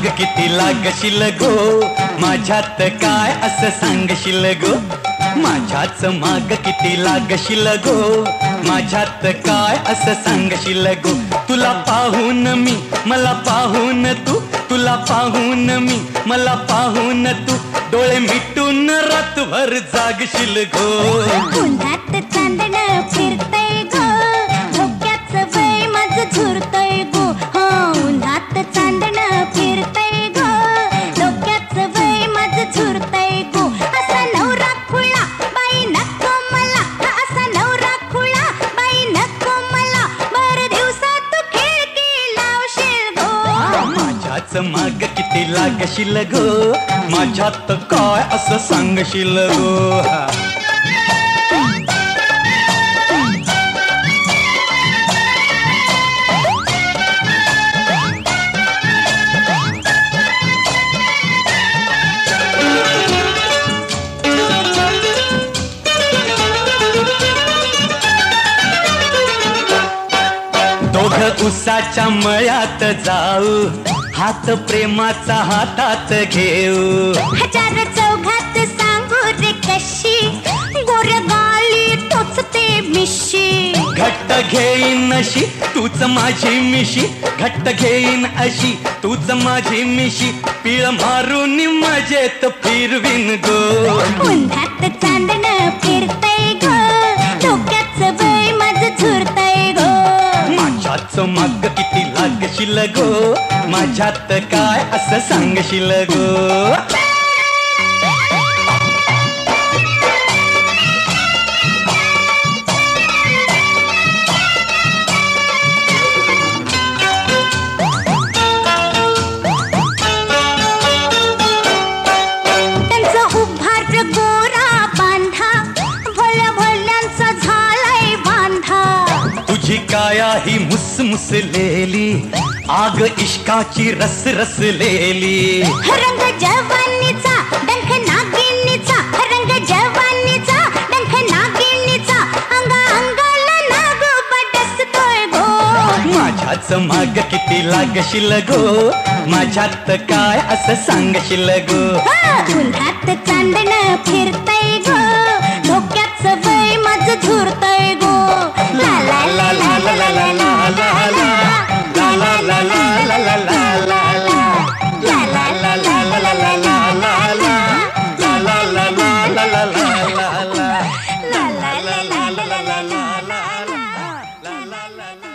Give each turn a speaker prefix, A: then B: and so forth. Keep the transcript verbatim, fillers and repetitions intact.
A: माग किती लागशील गो, माझ्यात काय असं सांगशील गो. माझ्याच माग किती लागशील गो, माझ्यात काय असं सांगशील गो. तुला पाहून मी मला पाहून तू, तुला पाहून मी मला पाहून तू, डोळे मिटून रातभर जागशील गो.
B: उन्हात चांदण फिरतय गो, धोक्याचं वय माझं झुरतय गो. हो उन्हात चांदण फिरतय गो, धोक्याचं वय माझं झुरतय गो. असा नवरा खुळा बाई नको मला, असा नवरा खुळा बाई नको मला. भर दिवसात तू खिडकी लावशील गो.
A: माझ्याच माग किती लागशील गो, माझ्यात काय असं सांगशील गो. दोघ उसाच्या मळ्यात जाऊ, हात प्रेमाचा हातात घेऊ.
B: हजार चौघात सांगू रे कशी, गोर गाली टोचते मिशी.
A: घट्ट घेईन अशी तूच माझी मिशी, घट्ट घेईन अशी तूच माझी मिशी. पिळ मारून मजेत फिरवीन गो.
B: उन्हात चांदण फिरतय गो, डोक्याचं वय माझं झुरतय गो.
A: माझ्याच माग किती लागशील गो, माझ्यात काय असं सांगशील गो.
B: त्यांचा उभार गोरा बांधा, भल्या भल्यांचा झालाय बांधा.
A: तुझी काया ही मुसमुसलेली, आग इश्काची रस रसलेली.
B: रंग जवानीचा डंख नागिनीचा, रंग जवानीचा डंख नागिनीचा. अंग अंगाला नागू बडसतोय गो.
A: माझ्याच माग किती लागशील गो, माझ्यात काय असं सांगशील गो.
B: उन्हात चांदण फिरतय गो, धोक्याचं वय माझं झुरतय गो. ला ला ला ला ला ला ला ला ला ला ला ला ला ला ला ला
A: la la la